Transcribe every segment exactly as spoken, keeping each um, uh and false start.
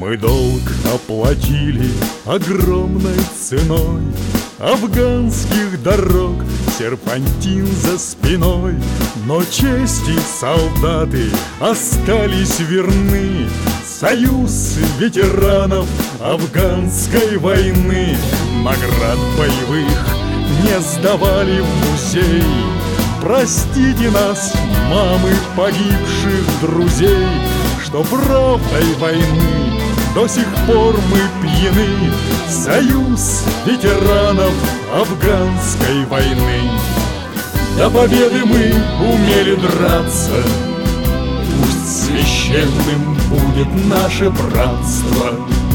Мы долг оплатили огромной ценой афганских дорог, серпантин за спиной. Но чести солдаты остались верны. Союз ветеранов афганской войны наград боевых не сдавали в музей. Простите нас, мамы погибших друзей, что правдой войны до сих пор мы пьяны. Союз ветеранов афганской войны. До победы мы умели драться, пусть священным будет наше братство.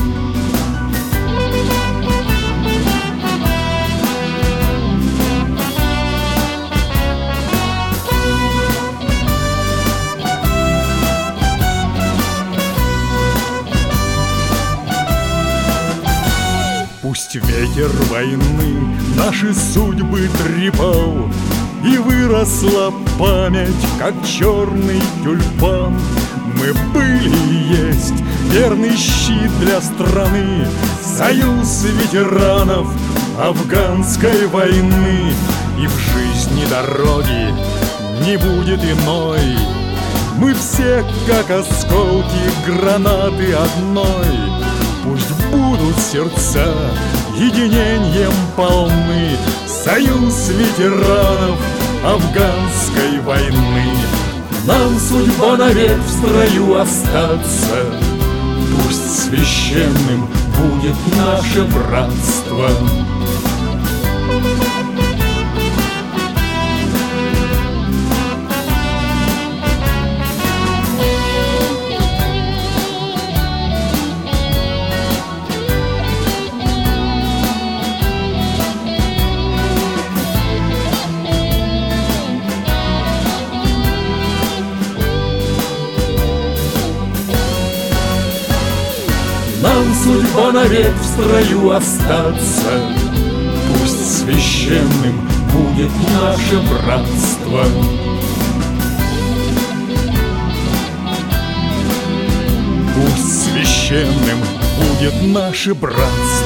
Пусть ветер войны наши судьбы трепал, и выросла память, как черный тюльпан. Мы были и есть верный щит для страны, союз ветеранов афганской войны. И в жизни дороги не будет иной. Мы все, как осколки гранаты одной. Пусть будут сердца единением полны, союз ветеранов афганской войны. Нам судьба навек в строю остаться, пусть священным будет наше братство. Нам судьба навек в строю остаться, пусть священным будет наше братство. Пусть священным будет наше братство.